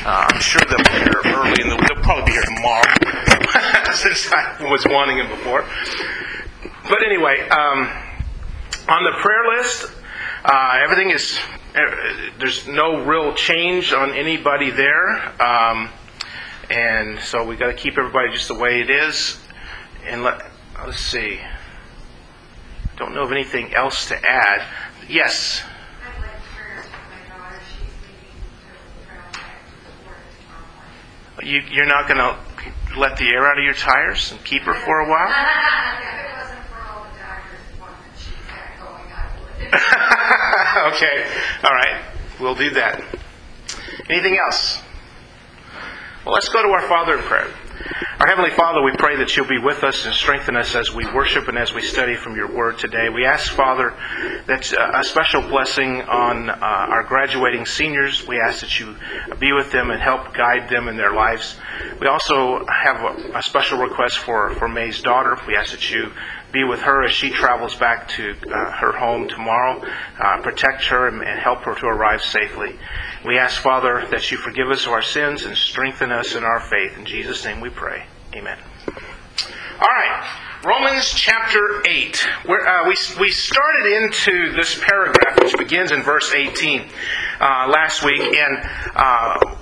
I'm sure they'll be here early, and they'll probably be here tomorrow, since I was wanting them before. But anyway, on the prayer list, everything is, there's no real change on anybody there. And so we got to keep everybody just the way it is. And let's see. I don't know of anything else to add. Yes? I'd like prayers for my daughter. She's leaving to travel back to Florida tomorrow morning. You're not going to let the air out of your tires and keep her for a while? If it wasn't for all the doctor's appointments she's got going, I would. Okay. All right. We'll do that. Anything else? Well, let's go to our Father in prayer. Our Heavenly Father, we pray that You'll be with us and strengthen us as we worship and as we study from Your Word today. We ask, Father, that a special blessing on our graduating seniors. We ask that You be with them and help guide them in their lives. We also have a special request for May's daughter. We ask that You be with her as she travels back to her home tomorrow. Protect her and help her to arrive safely. We ask, Father, that You forgive us of our sins and strengthen us in our faith. In Jesus' name we pray. Amen. All right. Romans chapter 8. We started into this paragraph, which begins in verse 18 last week, and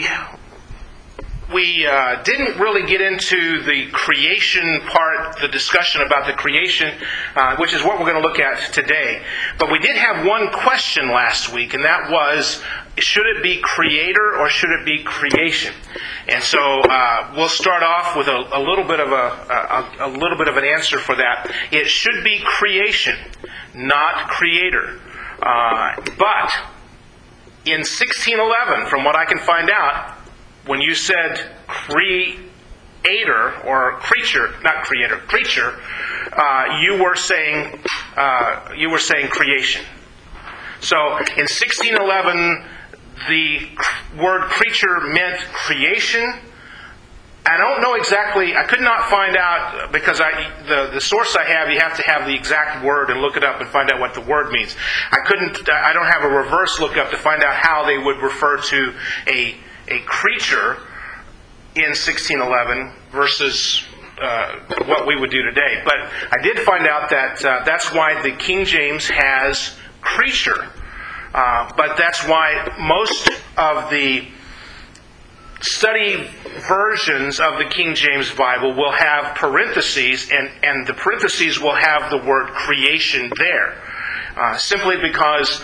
we didn't really get into the creation part, the discussion about the creation, which is what we're going to look at today. But we did have one question last week, and that was, should it be creator or should it be creation? And so we'll start off with a little bit of an answer for that. It should be creation, not creator. But in 1611, from what I can find out, when you said creator or creature, not creator, creature, you were saying creation. So in 1611, the word creature meant creation. I don't know exactly. I could not find out because the source I have, you have to have the exact word and look it up and find out what the word means. I don't have a reverse lookup to find out how they would refer to a creature in 1611 versus what we would do today. But I did find out that that's why the King James has creature. But that's why most of the study versions of the King James Bible will have parentheses, and the parentheses will have the word creation there. Simply because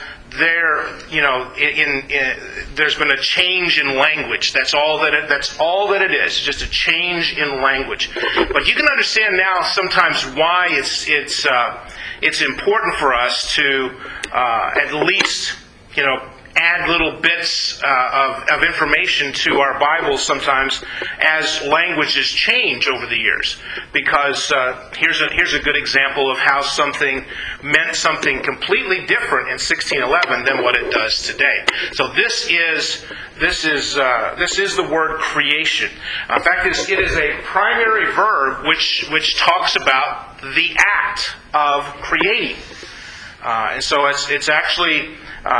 there's been a change in language. That's all that it is. It's just a change in language. But you can understand now sometimes why it's important for us to at least add little bits of information to our Bibles sometimes as languages change over the years. Because here's a good example of how something meant something completely different in 1611 than what it does today. So this is the word creation. In fact, it is a primary verb which talks about the act of creating. And so it's actually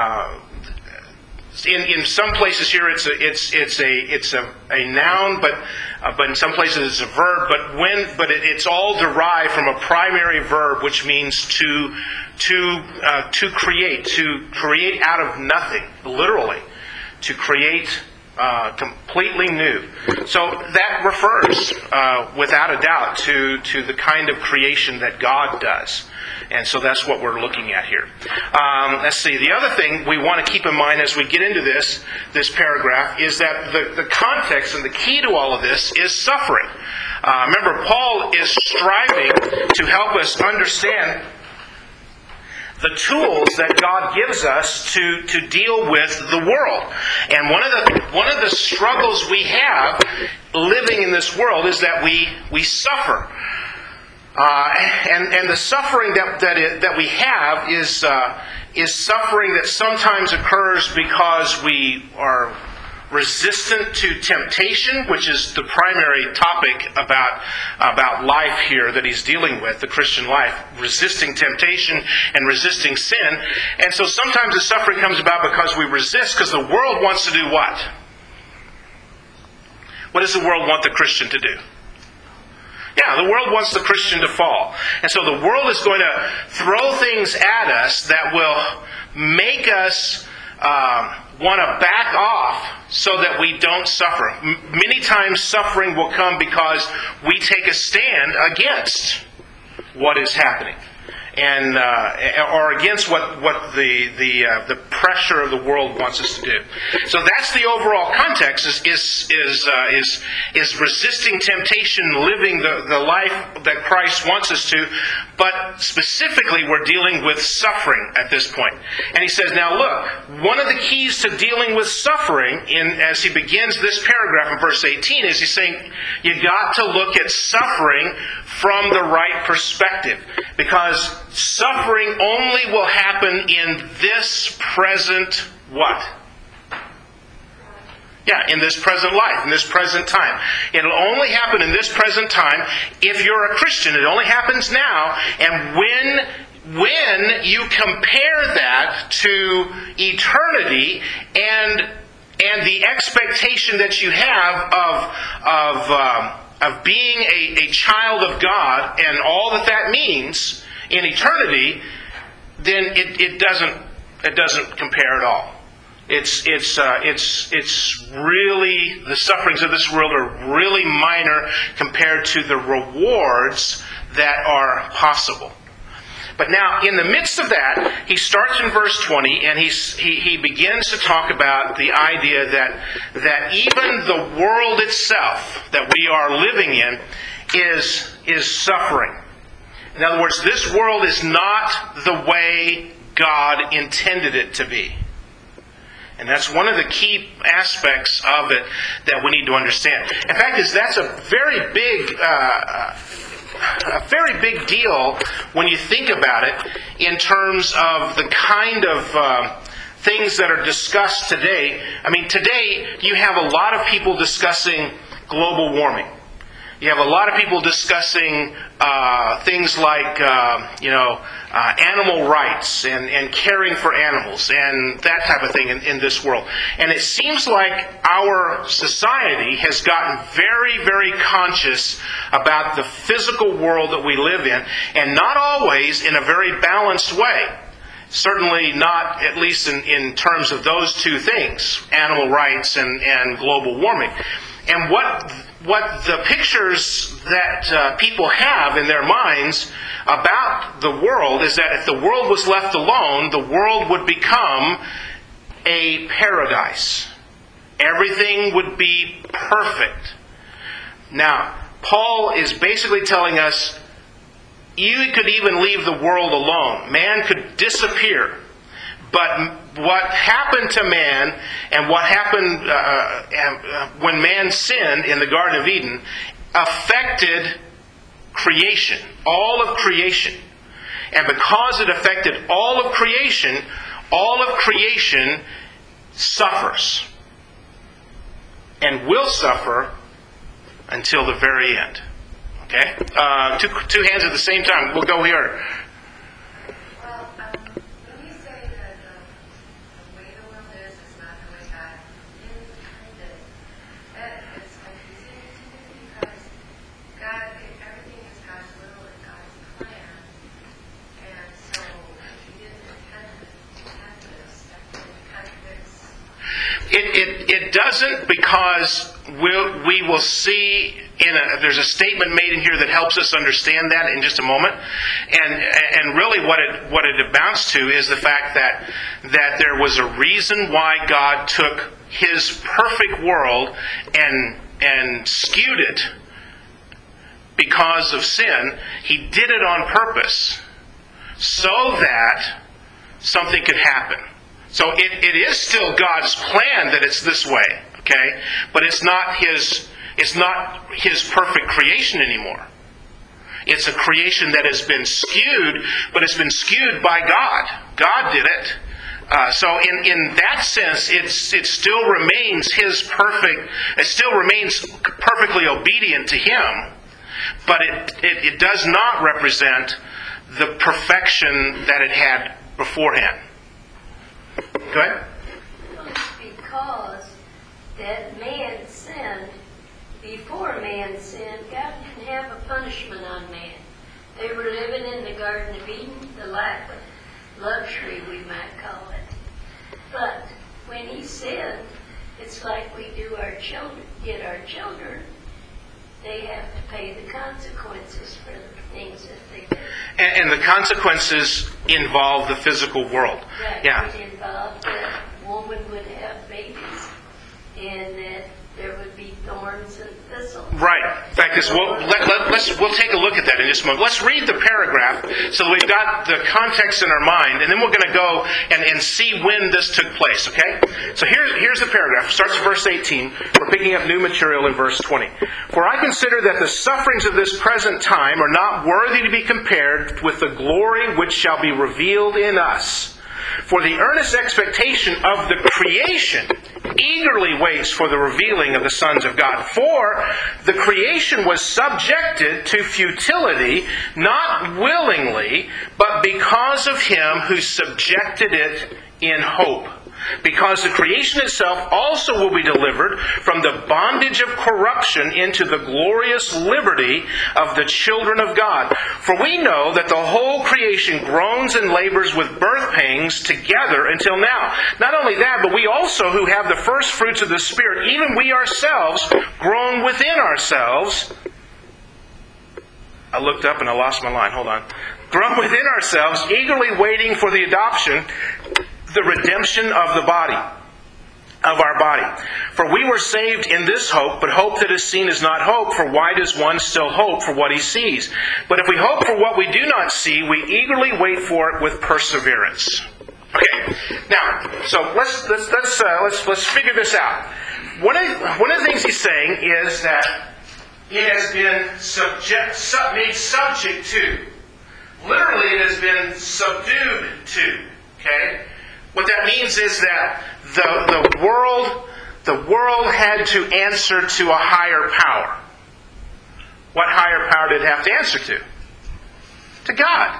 in some places here it's a noun, but in some places it's a verb. But it's all derived from a primary verb, which means to create out of nothing, literally, to create completely new. So that refers, without a doubt, to the kind of creation that God does. And so that's what we're looking at here. Let's see. The other thing we want to keep in mind as we get into this paragraph is that the context and the key to all of this is suffering. Remember, Paul is striving to help us understand the tools that God gives us to deal with the world. And one of the struggles we have living in this world is that we suffer. And the suffering that we have is suffering that sometimes occurs because we are resistant to temptation, which is the primary topic about life here that he's dealing with, the Christian life, resisting temptation and resisting sin. And so sometimes the suffering comes about because we resist, because the world wants to do what? What does the world want the Christian to do? Yeah, the world wants the Christian to fall. And so the world is going to throw things at us that will make us want to back off so that we don't suffer. Many times suffering will come because we take a stand against what is happening, and or against what the pressure of the world wants us to do. So that's the overall context: is resisting temptation, living the life that Christ wants us to. But specifically, we're dealing with suffering at this point. And he says, now look, one of the keys to dealing with suffering, as he begins this paragraph in verse 18, is he's saying, you got to look at suffering from the right perspective. Because suffering only will happen in this present what? Yeah, in this present life, in this present time. It'll only happen in this present time if you're a Christian. It only happens now. And when you compare that to eternity and the expectation that you have of being a child of God and all that means in eternity, then it doesn't compare at all. It's really, the sufferings of this world are really minor compared to the rewards that are possible. But now, in the midst of that, he starts in verse 20, and he begins to talk about the idea that even the world itself that we are living in is suffering. In other words, this world is not the way God intended it to be. And that's one of the key aspects of it that we need to understand. In fact, that's a very big deal when you think about it in terms of the kind of things that are discussed today. I mean, today you have a lot of people discussing global warming. You have a lot of people discussing things like, animal rights and caring for animals and that type of thing in this world. And it seems like our society has gotten very, very conscious about the physical world that we live in, and not always in a very balanced way. Certainly not, at least in terms of those two things, animal rights and global warming. And what the pictures that people have in their minds about the world is that if the world was left alone, the world would become a paradise. Everything would be perfect. Now, Paul is basically telling us, you could even leave the world alone. Man could disappear. But what happened to man and what happened when man sinned in the Garden of Eden affected creation, all of creation. And because it affected all of creation suffers and will suffer until the very end. Okay? Two hands at the same time. We'll go here. It doesn't, because we will see there's a statement made in here that helps us understand that in just a moment, and really what it amounts to is the fact that there was a reason why God took His perfect world and skewed it because of sin. He did it on purpose so that something could happen. So it is still God's plan that it's this way, okay? But it's not His perfect creation anymore. It's a creation that has been skewed, but it's been skewed by God. God did it. So in that sense, it still remains His perfect. It still remains perfectly obedient to Him, but it does not represent the perfection that it had beforehand. Go ahead. Because that man sinned, before man sinned, God didn't have a punishment on man. They were living in the Garden of Eden, the life of luxury, we might call it. But when he sinned, it's like we do our children, get our children. They have to pay the consequences for the things that they do. And the consequences involve the physical world. That Yeah. would involve that woman would have babies and that there would be thorns and thistles. Right. In fact, we'll take a look at that in just a moment. Let's read the paragraph so that we've got the context in our mind, and then we're going to go and see when this took place, okay? So here's the paragraph. It starts at verse 18. We're picking up new material in verse 20. For I consider that the sufferings of this present time are not worthy to be compared with the glory which shall be revealed in us. For the earnest expectation of the creation eagerly waits for the revealing of the sons of God. For the creation was subjected to futility, not willingly, but because of Him who subjected it in hope. Because the creation itself also will be delivered from the bondage of corruption into the glorious liberty of the children of God. For we know that the whole creation groans and labors with birth pangs together until now. Not only that, but we also who have the first fruits of the Spirit, even we ourselves, groan within ourselves. I looked up and I lost my line. Hold on. Groan within ourselves, eagerly waiting for the adoption, the redemption of the body, of our body. For we were saved in this hope, but hope that is seen is not hope, for why does one still hope for what he sees? But if we hope for what we do not see, we eagerly wait for it with perseverance. Okay, now, so let's figure this out. One of the things he's saying is that it has been made subject to. Literally, it has been subdued to. Okay. What that means is that the world had to answer to a higher power. What higher power did it have to answer to? To God.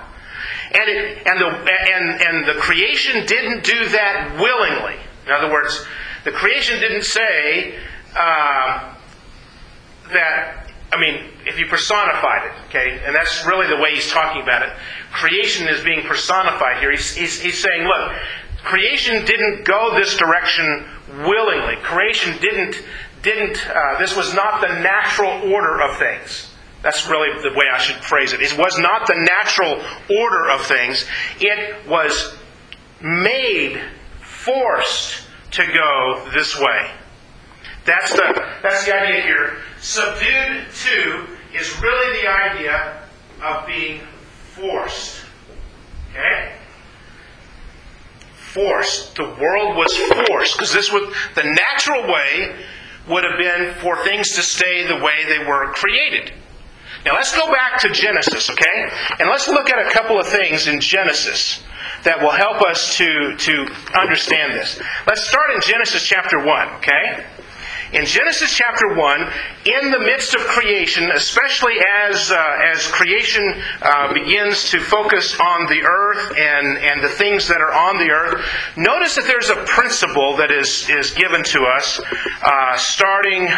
And the creation didn't do that willingly. In other words, the creation didn't say if you personified it, okay, and that's really the way he's talking about it. Creation is being personified here. He's saying, look, creation didn't go this direction willingly. Creation didn't. This was not the natural order of things. That's really the way I should phrase it. It was not the natural order of things. It was made, forced to go this way. That's the idea here. Subdued to is really the idea of being forced. Okay? Forced. The world was forced, because this was the natural way would have been for things to stay the way they were created. Now let's go back to Genesis, okay? And let's look at a couple of things in Genesis that will help us to understand this. Let's start in Genesis chapter 1, okay? In Genesis chapter 1, in the midst of creation, especially as creation begins to focus on the earth and the things that are on the earth, notice that there's a principle that is given to us starting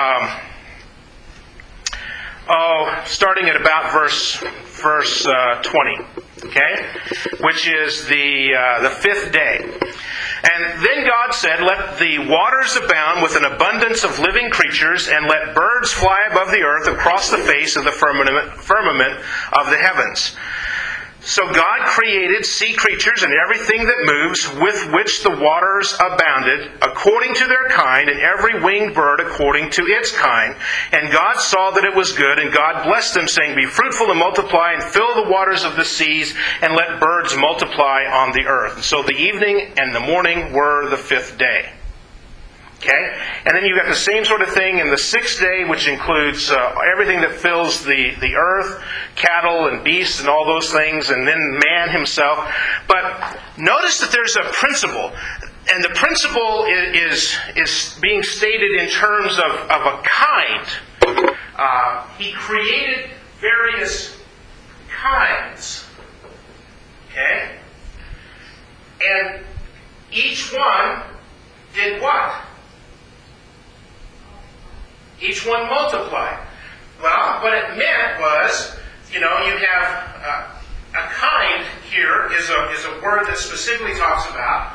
at about verse 20. Okay? Which is the fifth day. And then God said, let the waters abound with an abundance of living creatures, and let birds fly above the earth across the face of the firmament of the heavens. So God created sea creatures and everything that moves, with which the waters abounded, according to their kind, and every winged bird according to its kind. And God saw that it was good, and God blessed them, saying, be fruitful and multiply, and fill the waters of the seas, and let birds multiply on the earth. And so the evening and the morning were the fifth day. Okay? And then you've got the same sort of thing in the sixth day, which includes everything that fills the earth, cattle and beasts and all those things, and then man himself. But notice that there's a principle, and the principle is being stated in terms of a kind. He created various kinds. Okay? And each one did what? Each one multiplied. Well, what it meant was, you have a kind here is a word that specifically talks about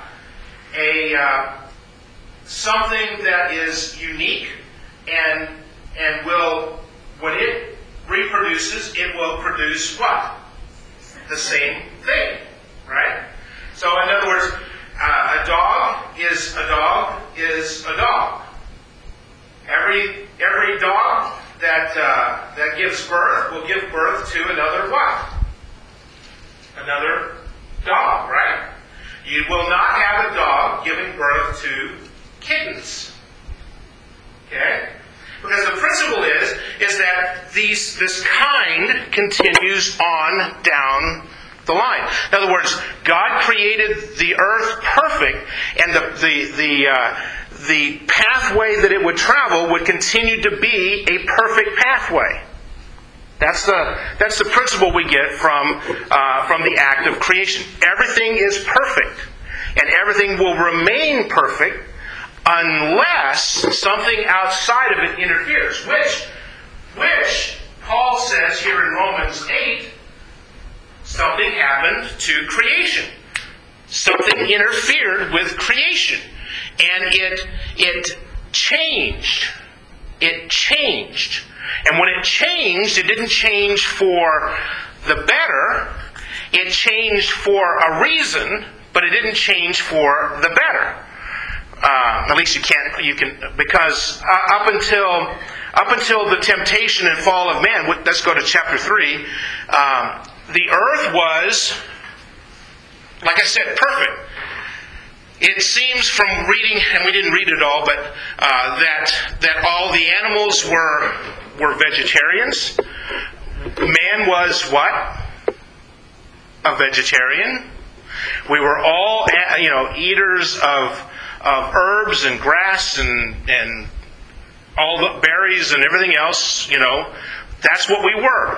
something that is unique and will, when it reproduces, it will produce what? The same thing, right? So in other words, a dog is a dog is a dog. Every dog that gives birth will give birth to another what? Another dog, right? You will not have a dog giving birth to kittens. Okay? Because the principle is that this kind continues on down the line. In other words, God created the earth perfect, and the pathway that it would travel would continue to be a perfect pathway. That's the principle we get from the act of creation. Everything is perfect, and everything will remain perfect unless something outside of it interferes, which Paul says here in Romans 8, something happened to creation. Something interfered with creation. And it changed. It changed. And when it changed, it didn't change for the better. It changed for a reason, but it didn't change for the better. At least you can, because up until the temptation and fall of man, let's go to chapter 3, the earth was, like I said, perfect. It seems from reading, and we didn't read it all, but that all the animals were vegetarians. Man was what? A vegetarian. We were all, eaters of herbs and grass and all the berries and everything else. That's what we were.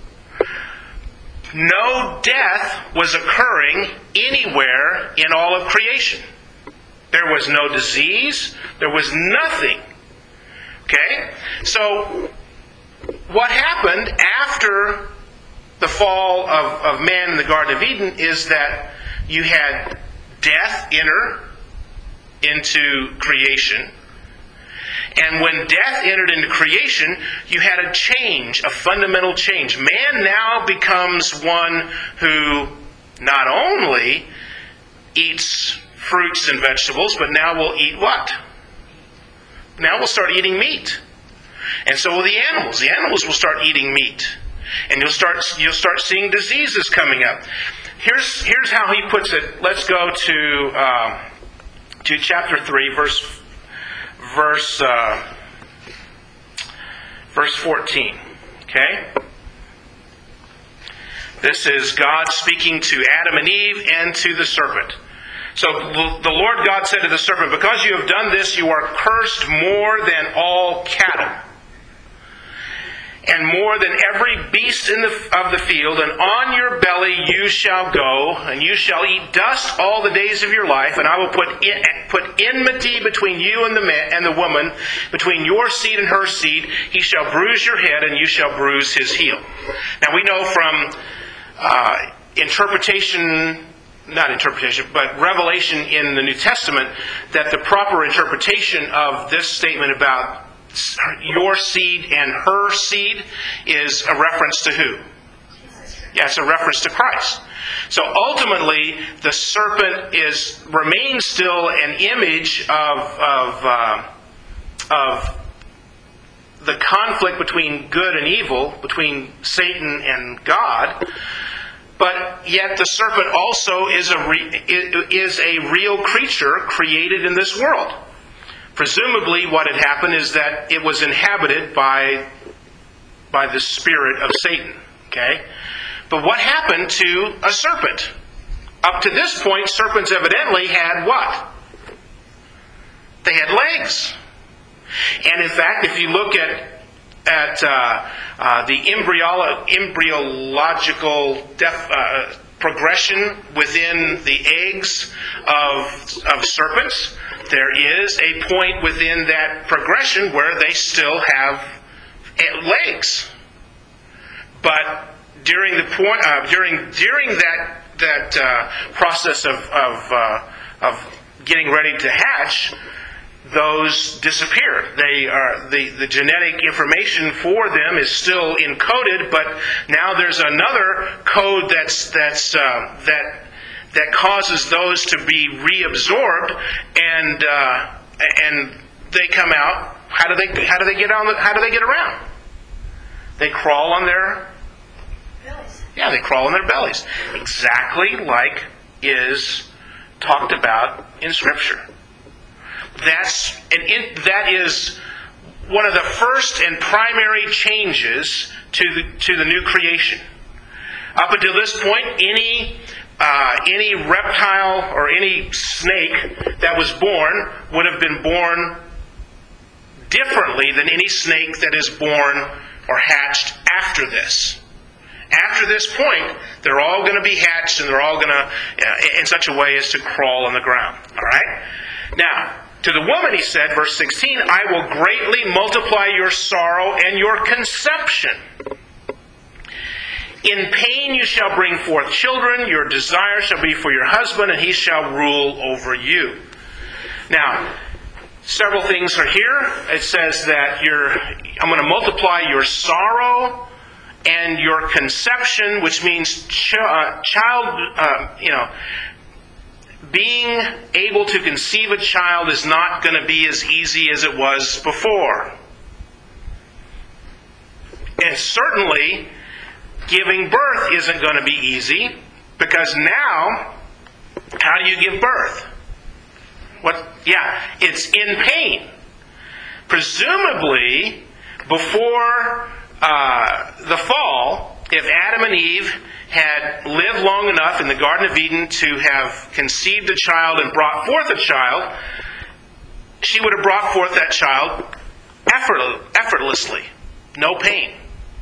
No death was occurring anywhere in all of creation. There was no disease. There was nothing. Okay? So, what happened after the fall of man in the Garden of Eden is that you had death enter into creation. And when death entered into creation, you had a change, a fundamental change. Man now becomes one who not only eats fruits and vegetables, but now will eat what? Now we'll start eating meat. And so will the animals. The animals will start eating meat. And you'll start seeing diseases coming up. Here's how he puts it. Let's go to chapter 3, verse 14. Okay? This is God speaking to Adam and Eve and to the serpent. So the Lord God said to the serpent, "Because you have done this, you are cursed more than all cattle, and more than every beast of the field, and on your belly you shall go, and you shall eat dust all the days of your life, and I will put enmity between you and the woman, between your seed and her seed. He shall bruise your head, and you shall bruise his heel." Now we know from revelation in the New Testament that the proper interpretation of this statement about your seed and her seed is a reference to who? Yeah, it's a reference to Christ. So ultimately, the serpent remains still an image of the conflict between good and evil, between Satan and God. But yet the serpent also is a real creature created in this world. Presumably what had happened is that it was inhabited by the spirit of Satan. Okay? But what happened to a serpent? Up to this point, serpents evidently had what? They had legs. And in fact, if you look at the embryological progression within the eggs of serpents, there is a point within that progression where they still have legs. But during the point, during that process of getting ready to hatch, those disappear. They are the genetic information for them is still encoded, but now there's another code that causes those to be reabsorbed, and they come out. How do they get around? They crawl on their bellies. Yeah, they crawl on their bellies, exactly like is talked about in Scripture. That is one of the first and primary changes to the new creation. Up until this point, any reptile or any snake that was born would have been born differently than any snake that is born or hatched after this. After this point, they're all going to be hatched, and they're all going to, in such a way as to crawl on the ground. All right? Now, to the woman he said, verse 16, I will greatly multiply your sorrow and your conception. In pain you shall bring forth children, your desire shall be for your husband, and he shall rule over you. Now, several things are here. It says that I'm going to multiply your sorrow and your conception, which means being able to conceive a child is not going to be as easy as it was before. And certainly, giving birth isn't going to be easy, because now, how do you give birth? It's in pain. Presumably, before the fall, if Adam and Eve had lived long enough in the Garden of Eden to have conceived a child and brought forth a child, she would have brought forth that child effortlessly. No pain.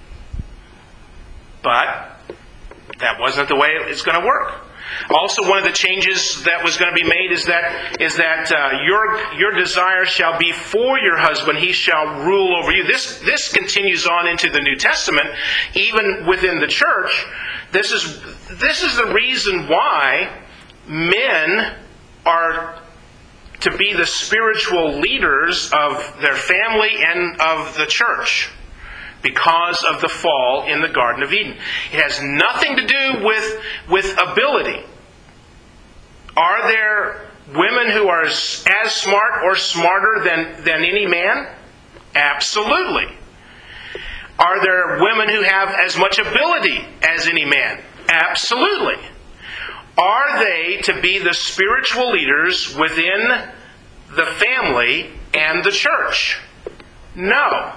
But that wasn't the way it's going to work. Also, one of the changes that was going to be made is that your desire shall be for your husband; he shall rule over you. This continues on into the New Testament, even within the church. This is the reason why men are to be the spiritual leaders of their family and of the church, because of the fall in the Garden of Eden. It has nothing to do with ability. Are there women who are as smart or smarter than any man? Absolutely. Are there women who have as much ability as any man? Absolutely. Are they to be the spiritual leaders within the family and the church? No.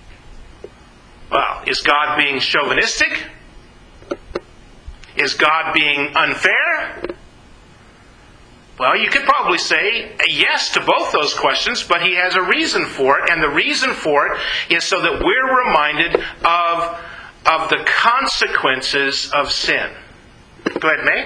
Well, is God being chauvinistic? Is God being unfair? Well, you could probably say yes to both those questions, but He has a reason for it, and the reason for it is so that we're reminded of the consequences of sin. Go ahead, May.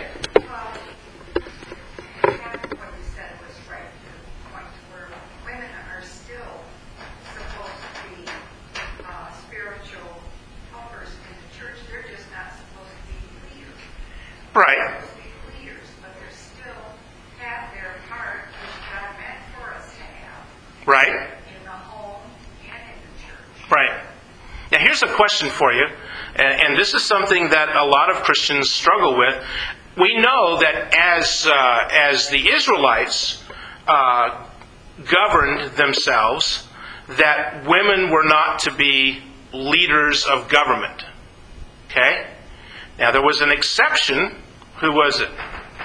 Right. Right. In the home and in the church. Right. Now here's a question for you, and this is something that a lot of Christians struggle with. We know that as the Israelites governed themselves, that women were not to be leaders of government. Okay? Now there was an exception. Who was it?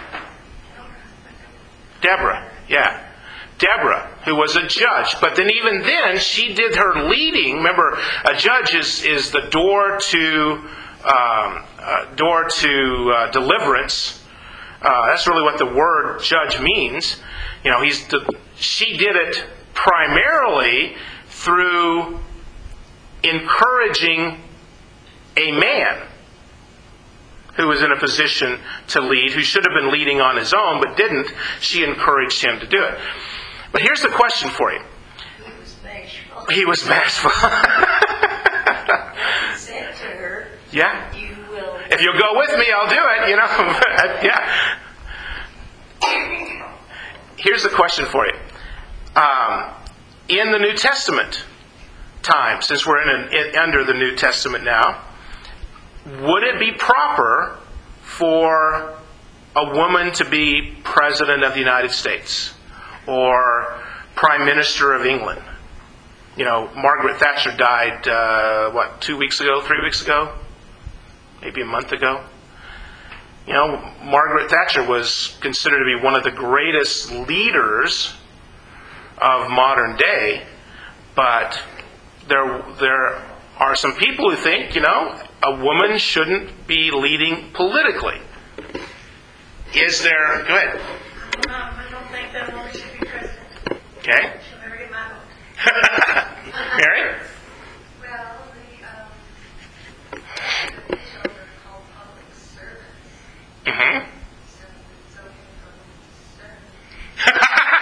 Deborah. Yeah. Deborah, who was a judge. But then even then, she did her leading. Remember, a judge is the door to deliverance. That's really what the word judge means. You know, she did it primarily through encouraging a man who was in a position to lead, who should have been leading on his own, but didn't. She encouraged him to do it. But here's the question for you. He was bashful. He was bashful. He said to her, Yeah. "You will." If you'll go with me, I'll do it, yeah. Here's the question for you. In the New Testament time, since we're under the New Testament now, would it be proper for a woman to be President of the United States or Prime Minister of England? Margaret Thatcher died, 2 weeks ago, 3 weeks ago? Maybe a month ago? Margaret Thatcher was considered to be one of the greatest leaders of modern day, but there are some people who think, a woman shouldn't be leading politically. Is there... Go ahead. I don't think that woman should be president. Okay. She'll never get my vote. Mary? Well, the officials are called public servants. Mm-hmm. So it's okay for them to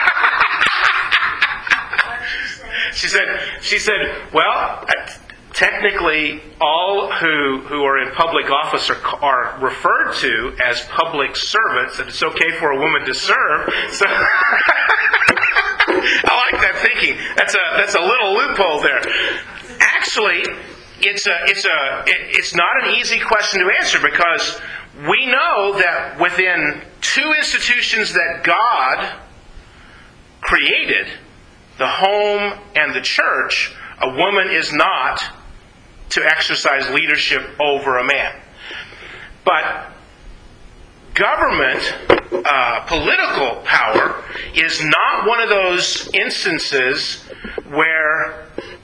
serve. She said, well, technically, all who are in public office are referred to as public servants, and it's okay for a woman to serve. So I like that thinking. That's a little loophole there. Actually, it's not an easy question to answer, because we know that within two institutions that God created, the home and the church, a woman is not to exercise leadership over a man. But government, political power, is not one of those instances where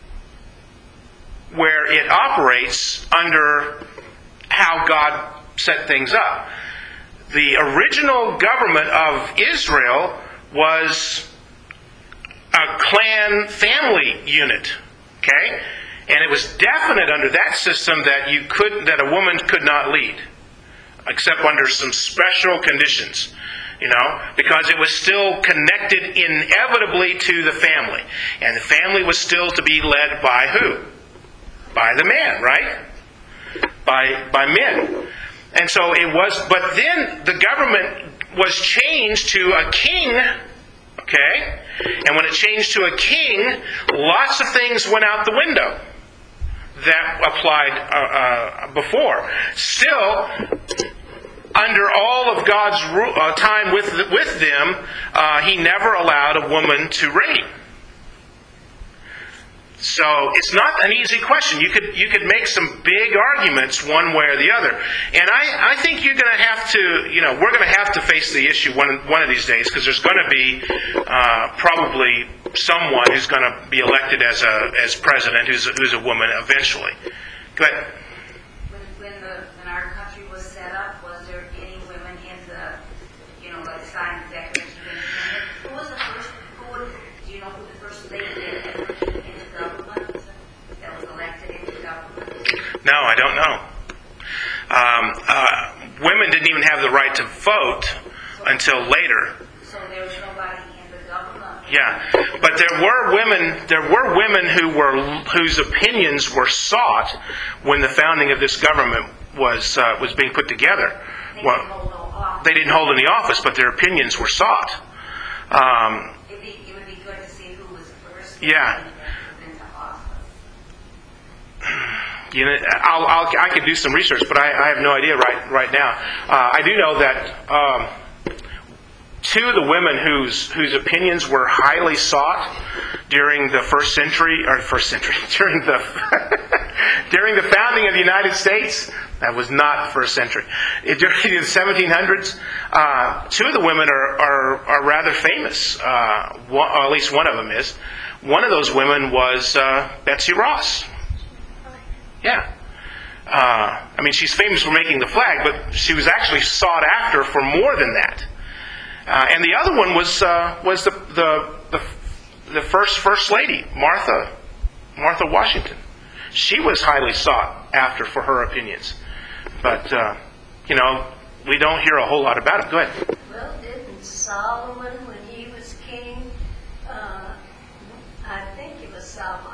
it operates under how God set things up. The original government of Israel was a clan family unit, okay? And it was definite under that system that a woman could not lead, except under some special conditions, because it was still connected inevitably to the family. And the family was still to be led by who? By the man, right? By men. And so it was, but then the government was changed to a king, okay? And when it changed to a king, lots of things went out the window that applied before. Still, under all of God's time with them, He never allowed a woman to reign. So it's not an easy question. You could make some big arguments one way or the other. And I think you're going to have to, we're going to have to face the issue one of these days, because there's going to be probably someone who's going to be elected as president who's a woman eventually. Go ahead. When our country was set up, was there any women in the, like signed the Declaration of Independence? Who was the first? Do you know who the first lady in the government that was elected into government? No, I don't know. Women didn't even have the right to vote until later. So there was nobody in the government. Yeah, but there were women whose opinions were sought when the founding of this government was being put together. They didn't hold any office, but their opinions were sought. It would be good to see who was the first. Yeah. Into office. I could do some research, but I have no idea right now. I do know that two of the women whose opinions were highly sought during the during the founding of the United States, that was not the first century, during the 1700s, two of the women are rather famous. Or at least one of them is. One of those women was Betsy Ross. Yeah. She's famous for making the flag, but she was actually sought after for more than that. And the other one was the first lady, Martha Washington. She was highly sought after for her opinions. But we don't hear a whole lot about it. Go ahead. Well, didn't Solomon, when he was king,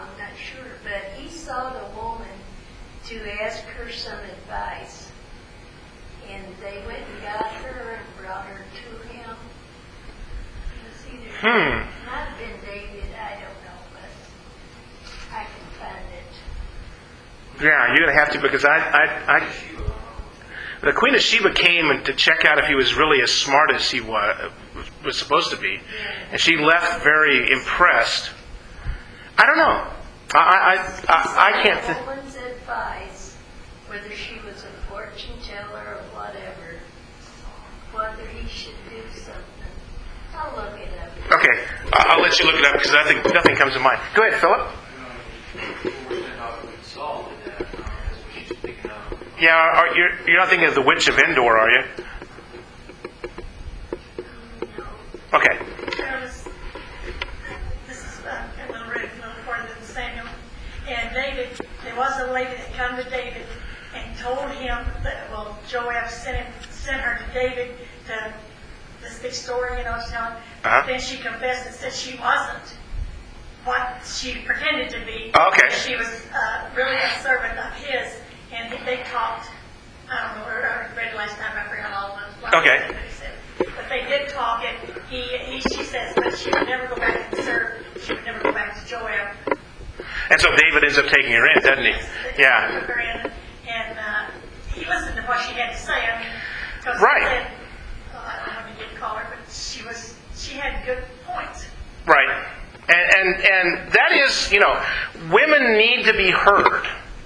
I'm not sure, but he saw the woman to ask her some advice. And they went and got her and brought her to him. It was either, might have been David, I don't know, but I can find it. Yeah, you're going to have to, because the Queen of Sheba came to check out if he was really as smart as he was supposed to be. And she left very impressed. I don't know. I can't The woman's advice, whether she was a fortune teller or whatever, whether he should do something. I'll look it up. Okay, I'll let you look it up because I think nothing comes to mind. Go ahead, Philip. Yeah, you're not thinking of the Witch of Endor, are you? Okay. This is a little further than Samuel. And David, there was a lady that came to David and told him that, well, Joab sent her to David to this big story, telling. Uh-huh. Then she confessed and said she wasn't what she pretended to be. Okay. She was really a servant of his, and they talked. I don't know, I read it last time, I forgot all of them. Okay. But they did talk, and she says that she would never go back and serve. She would never go back to Joab. And so David ends up taking her in, doesn't he? Yeah. And he listened to what she had to say. I mean, because Right. He said, I don't know if he did call her, but she had good points. Right. And that is, women need to be heard.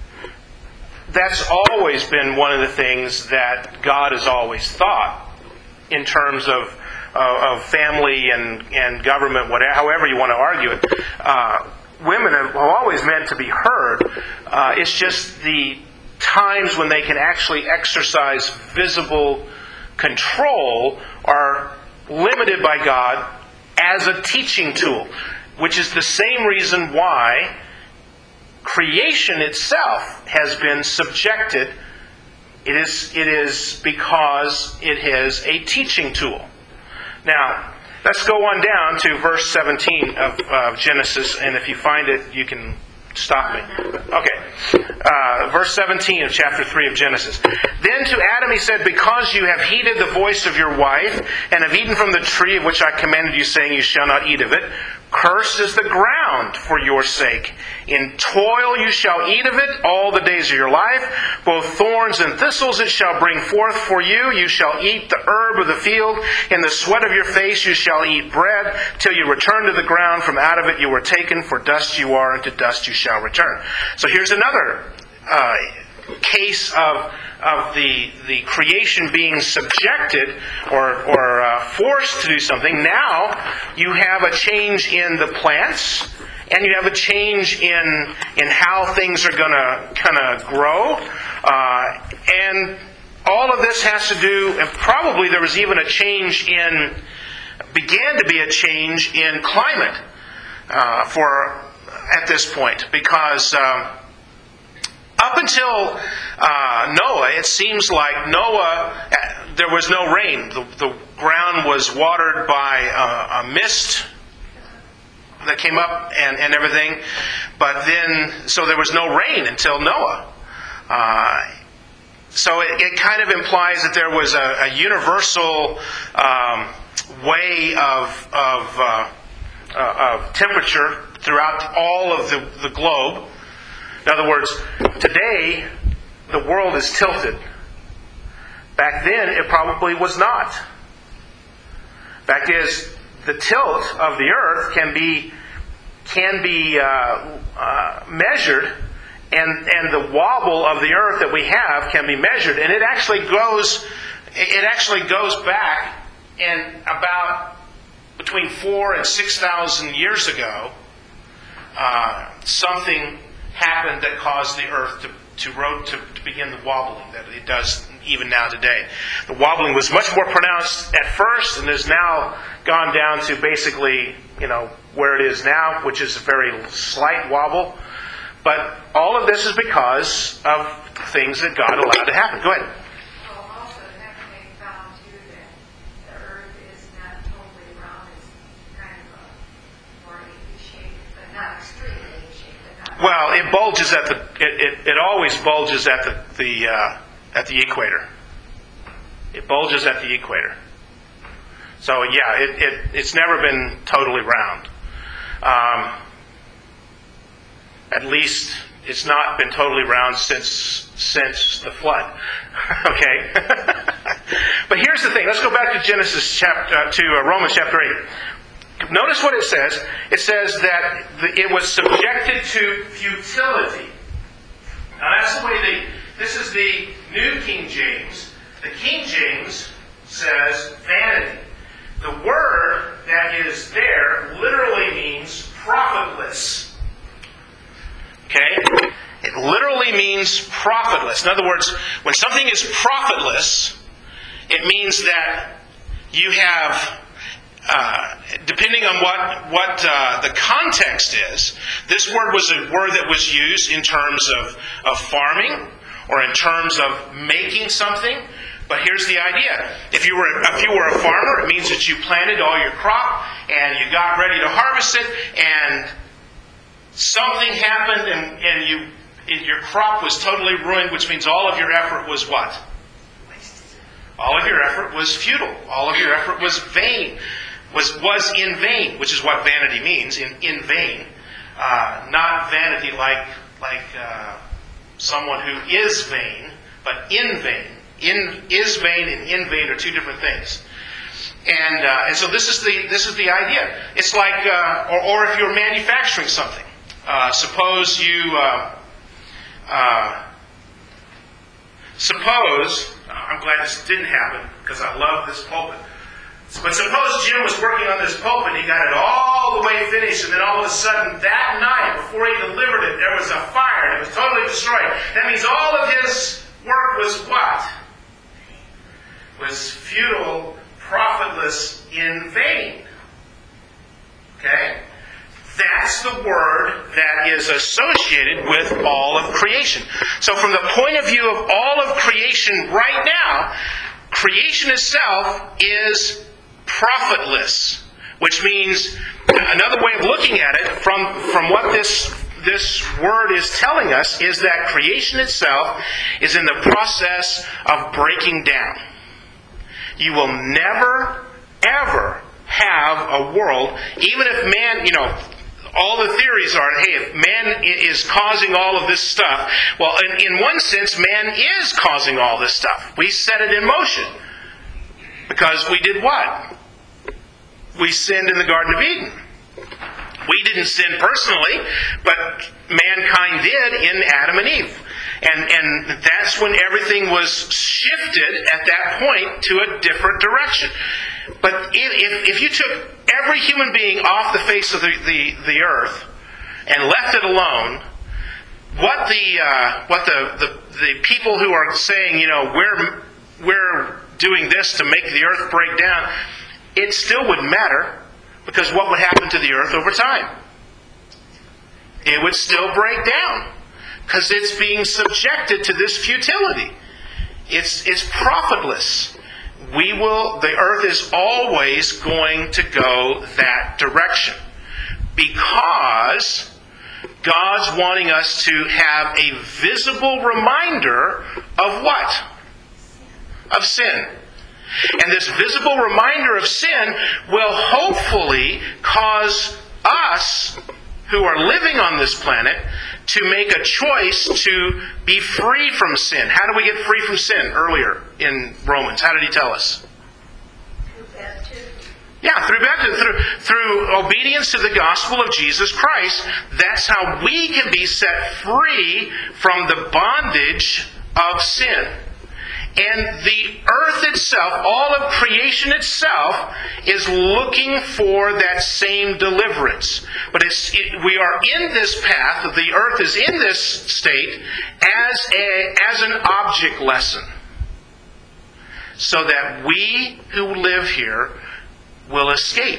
That's always been one of the things that God has always thought in terms of family and government, whatever, however you want to argue it. Women have always meant to be heard. It's just the times when they can actually exercise visible control are limited by God as a teaching tool, which is the same reason why creation itself has been subjected. It is because it is a teaching tool. Now, let's go on down to verse 17 of Genesis, and if you find it, you can stop me. Okay. Verse 17 of chapter 3 of Genesis. Then to Adam he said, because you have heeded the voice of your wife, and have eaten from the tree of which I commanded you, saying, you shall not eat of it, cursed is the ground for your sake. In toil you shall eat of it all the days of your life. Both thorns and thistles it shall bring forth for you. You shall eat the herb of the field. In the sweat of your face you shall eat bread, till you return to the ground. From out of it you were taken, for dust you are, and to dust you shall return. So here's another case of the creation being subjected or forced to do something. Now you have a change in the plants, and you have a change in how things are going to kind of grow, and all of this has to do, and probably there was even a change began to be a change in climate at this point, because up until Noah, it seems like Noah, there was no rain. The ground was watered by a mist that came up and everything. But then, so there was no rain until Noah. So it kind of implies that there was a universal way of temperature throughout all of the globe. In other words, today the world is tilted. Back then it probably was not. Fact is, the tilt of the earth can be measured, and the wobble of the earth that we have can be measured, and it actually goes back, and about between 4,000 and 6,000 years ago, something happened that caused the earth to begin the wobbling that it does even now today. The wobbling was much more pronounced at first, and has now gone down to basically, where it is now, which is a very slight wobble. But all of this is because of things that God allowed to happen. Go ahead. Well, also, haven't they found too that the earth is not totally round, it's kind of a more A-shaped, but not extremely A-shaped, but Well, it bulges at the. It always bulges at the equator. It bulges at the equator. So yeah, it's never been totally round. At least it's not been totally round since the flood. Okay. But here's the thing. Let's go back to Romans chapter 8. Notice what it says. It says that it was subjected to futility. Now that's the way this is the New King James. The King James says vanity. The word that is there literally means profitless. Okay? It literally means profitless. In other words, when something is profitless, it means that you have, depending on what the context is, this word was a word that was used in terms of farming or in terms of making something. But here's the idea. If you were a farmer, it means that you planted all your crop and you got ready to harvest it, and something happened and your crop was totally ruined, which means all of your effort was what? All of your effort was futile. All of your effort was vain. Was in vain, which is what vanity means, in vain. Not vanity like someone who is vain, but in vain. Is vain and in vain are two different things. And so this is the idea. It's like, or if you're manufacturing something. Suppose I'm glad this didn't happen because I love this pulpit. But suppose Jim was working on this pulpit, he got it all the way finished, and then all of a sudden that night, before he delivered it, there was a fire and it was totally destroyed. That means all of his work was what? Was futile, profitless, in vain. Okay? That's the word that is associated with all of creation. So from the point of view of all of creation right now, creation itself is profitless. Which means, another way of looking at it, from what this word is telling us, is that creation itself is in the process of breaking down. You will never, ever have a world, even if man, all the theories are, hey, if man is causing all of this stuff, well, in one sense, man is causing all this stuff. We set it in motion. Because we did what? We sinned in the Garden of Eden. We didn't sin personally, but mankind did in Adam and Eve. And that's when everything was shifted at that point to a different direction. But if you took every human being off the face of the earth and left it alone, what the people who are saying, we're doing this to make the earth break down, it still wouldn't matter, because what would happen to the earth over time? It would still break down, because it's being subjected to this futility. It's profitless. The earth is always going to go that direction, because God's wanting us to have a visible reminder of what? Of sin. And this visible reminder of sin will hopefully cause us, who are living on this planet, to make a choice to be free from sin. How do we get free from sin? Earlier in Romans, how did he tell us? Through baptism. Yeah, through baptism, through obedience to the gospel of Jesus Christ. That's how we can be set free from the bondage of sin. And the earth itself, all of creation itself, is looking for that same deliverance. But we are in this path, the earth is in this state as an object lesson. So that we who live here will escape.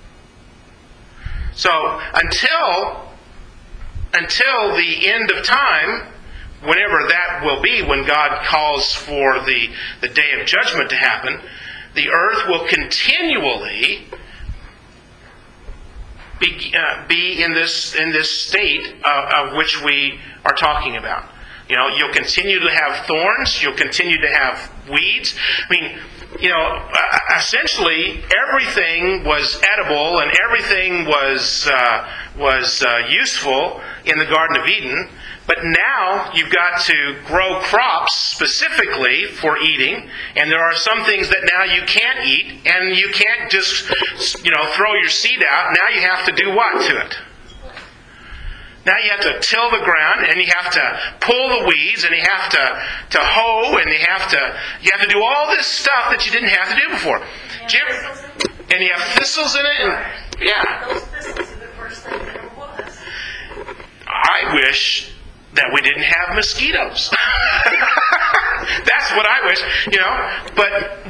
So until the end of time, whenever that will be, when God calls for the day of judgment to happen, the earth will continually be in this state of which we are talking about. You'll continue to have thorns. You'll continue to have weeds. I mean, essentially everything was edible and everything was useful in the Garden of Eden. But now you've got to grow crops specifically for eating, and there are some things that now you can't eat, and you can't just throw your seed out. Now you have to do what to it? Now you have to till the ground, and you have to pull the weeds, and you have to hoe, and you have to do all this stuff that you didn't have to do before. And you have thistles in it, and yeah. Those thistles are the first thing that it was. I wish that we didn't have mosquitoes. That's what I wish, But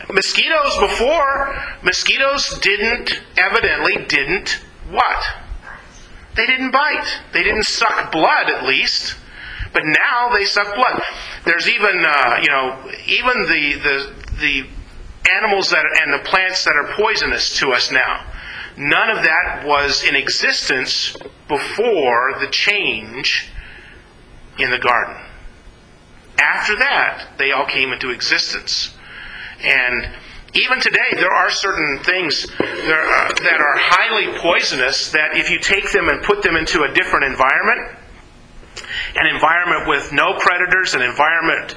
mosquitoes evidently didn't what? They didn't bite. They didn't suck blood, at least. But now they suck blood. There's even, even the animals and the plants that are poisonous to us now. None of that was in existence before the change in the garden. After that, they all came into existence. And even today, there are certain things that are highly poisonous that if you take them and put them into a different environment, an environment with no predators, an environment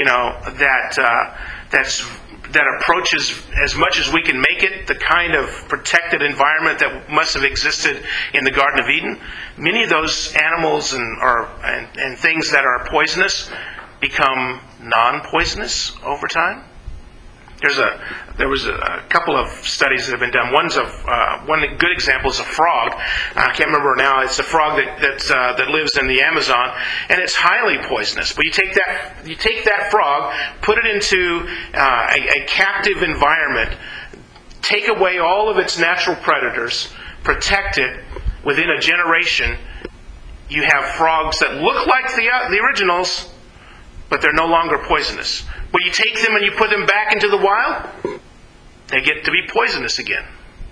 that approaches as much as we can make it the kind of protected environment that must have existed in the Garden of Eden, many of those animals and things that are poisonous become non-poisonous over time. There was a couple of studies that have been done. One good example is a frog. I can't remember now. It's a frog that lives in the Amazon, and it's highly poisonous. But you take that frog, put it into a captive environment, take away all of its natural predators, protect it. Within a generation, you have frogs that look like the originals, but they're no longer poisonous. When you take them and you put them back into the wild, they get to be poisonous again.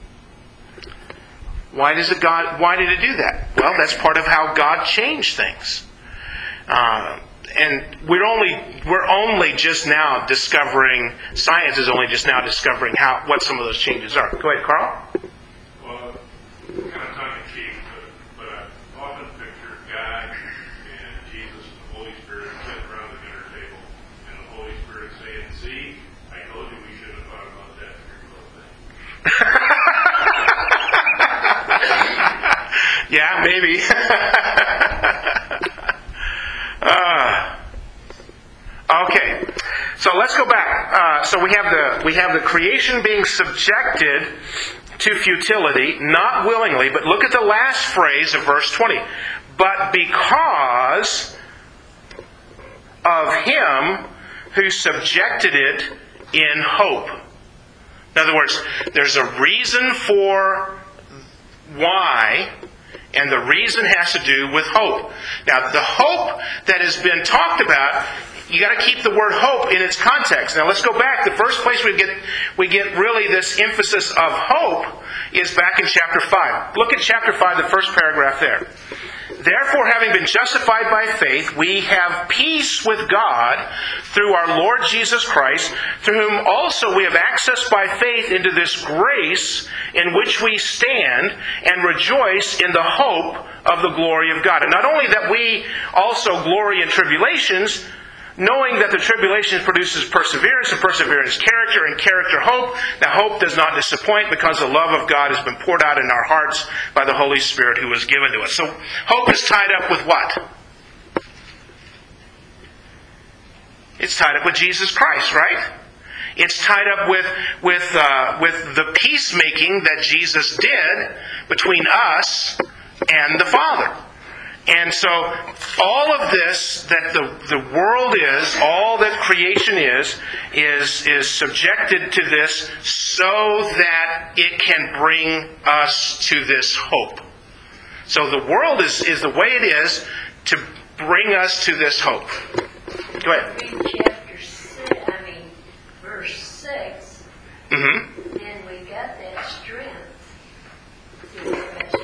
Why did it do that? Well, that's part of how God changed things. And we're only just now discovering, science is only just now discovering what some of those changes are. Go ahead, Carl. Well, kind of tongue-in-cheek, but I often picture God and Jesus and the Holy Spirit sitting around the dinner table, and the Holy Spirit saying, "See, I told you we should have thought about that for your little thing." Yeah, maybe. Okay, so let's go back. So we have the creation being subjected to futility, not willingly. But look at the last phrase of verse 20. But because of Him who subjected it in hope. In other words, there's a reason for why, and the reason has to do with hope. Now, the hope that has been talked about, you got to keep the word hope in its context. Now, let's go back. The first place we get really this emphasis of hope is back in chapter 5. Look at chapter 5, the first paragraph there. Therefore, having been justified by faith, we have peace with God through our Lord Jesus Christ, through whom also we have access by faith into this grace in which we stand and rejoice in the hope of the glory of God. And not only that we also glory in tribulations, knowing that the tribulation produces perseverance, and perseverance character, and character hope. Now hope does not disappoint because the love of God has been poured out in our hearts by the Holy Spirit who was given to us. So hope is tied up with what? It's tied up with Jesus Christ, right? It's tied up with the peacemaking that Jesus did between us and the Father. And so all of this that the world is, all that creation is subjected to this so that it can bring us to this hope. So the world is the way it is to bring us to this hope. Go ahead. Read chapter 6, verse 6. Mm-hmm. And we got that strength. We got that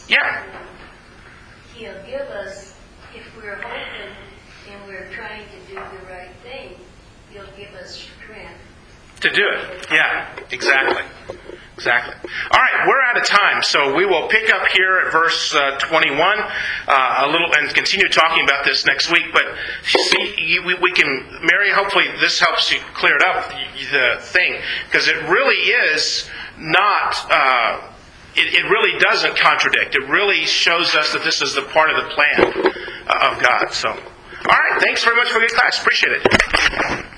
Yeah. He'll give us, if we're hoping and we're trying to do the right thing, He'll give us strength. To do it. Yeah, exactly. Exactly. All right, we're out of time, so we will pick up here at verse 21 a little and continue talking about this next week. But see, we can, Mary, hopefully this helps you clear it up, the thing, because it really is not, it really doesn't contradict. It really shows us that this is the part of the plan of God. So, all right, thanks very much for your class. Appreciate it.